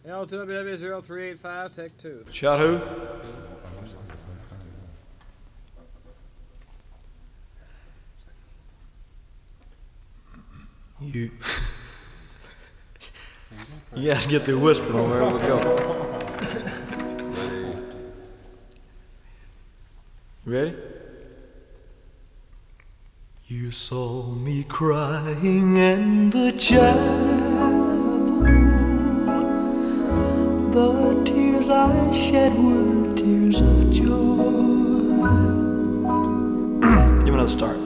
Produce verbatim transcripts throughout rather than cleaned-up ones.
L two W W zero three eight five, take two. Shot who? You. You guys get the whisper on there. We'll go. Ready? You saw me crying in the chapel. The tears I shed were tears of joy. Give me another start.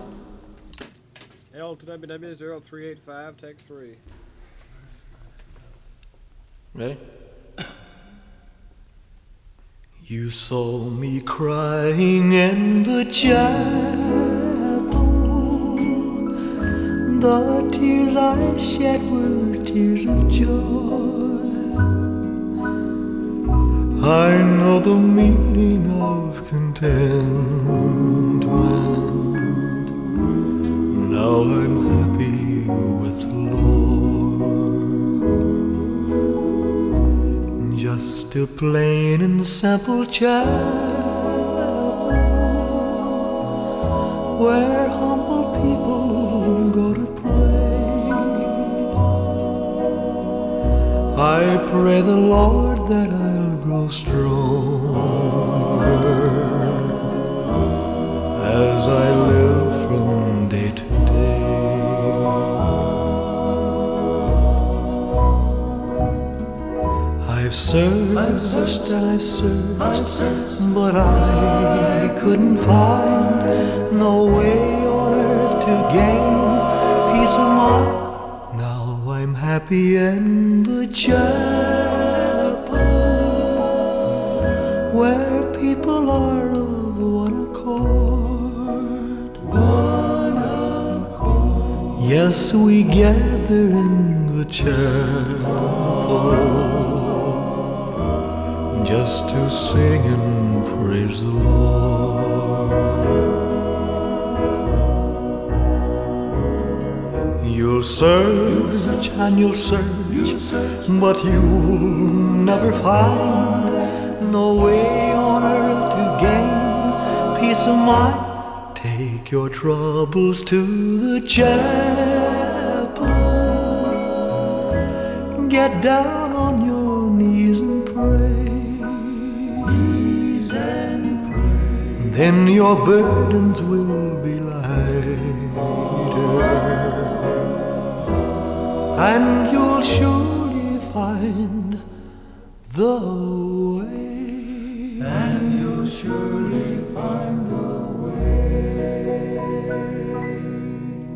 L two W W zero three eight five, take three. Ready? You saw me crying in the chapel. The tears I shed were tears of joy. I know the meaning of contentment. Now I'm happy with the Lord. Just a plain and simple chapel where humble people go to pray. I pray the Lord that I'll grow stronger as I live from day to day. I've searched, I've searched, and I've searched, I've searched, but I couldn't find no way on earth to gain peace of mind. Now I'm happy in the chapel where people are of one accord. One accord. Yes, we gather in the chapel just to sing and praise the Lord. You'll search and you'll search, but you'll never find no way on earth to gain peace of mind. Take your troubles to the chapel. Get down on your knees and pray. Knees and pray. Then your burdens will be lighter, and you'll surely find the way. And you'll surely find the way.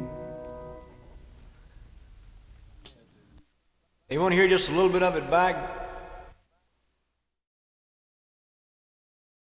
You want to hear just a little bit of it back?